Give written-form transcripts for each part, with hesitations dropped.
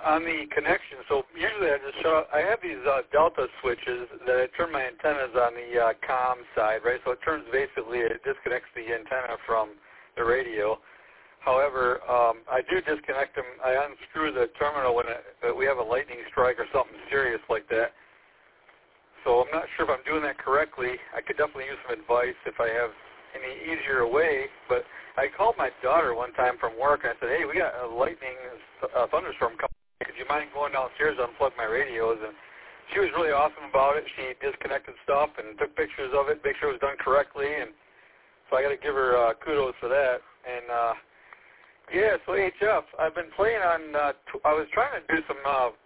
on the connection, so usually I have these Delta switches that I turn my antennas on the comm side, right? So it disconnects the antenna from the radio. However, I do disconnect them. I unscrew the terminal when we have a lightning strike or something serious like that. So I'm not sure if I'm doing that correctly. I could definitely use some advice if I have any easier way, but I called my daughter one time from work and I said, hey, we got a lightning thunderstorm coming. Could you mind going downstairs to unplug my radios? And she was really awesome about it. She disconnected stuff and took pictures of it, make sure it was done correctly. And so I got to give her kudos for that. And yeah, so HF, I've been playing on. I was trying to do some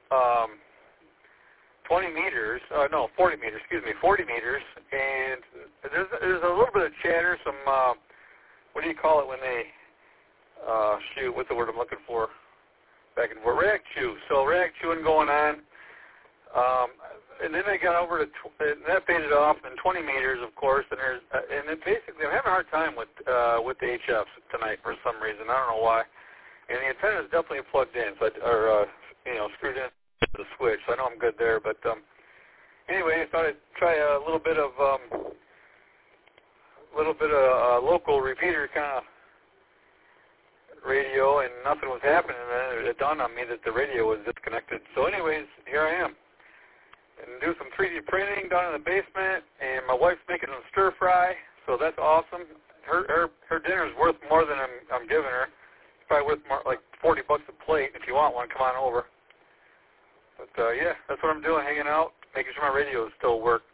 40 meters. 40 meters. And there's a little bit of chatter. Some what do you call it when they shoot? What's the word I'm looking for? Back and forth, rag chew. So rag chewing going on, and then I got over to and that faded off. And 20 meters, of course, and then basically I'm having a hard time with the HFs tonight for some reason. I don't know why. And the antenna is definitely plugged in, screwed in to the switch. So I know I'm good there. But anyway, I thought I'd try a little bit of local repeater kind of radio, and nothing was happening, and then it dawned on me that the radio was disconnected. So anyways, here I am. And do some 3D printing down in the basement, and my wife's making a stir fry, so that's awesome. Her dinner's worth more than I'm giving her. It's probably worth more, like $40 a plate. If you want one, come on over. But yeah, that's what I'm doing, hanging out, making sure my radios still work.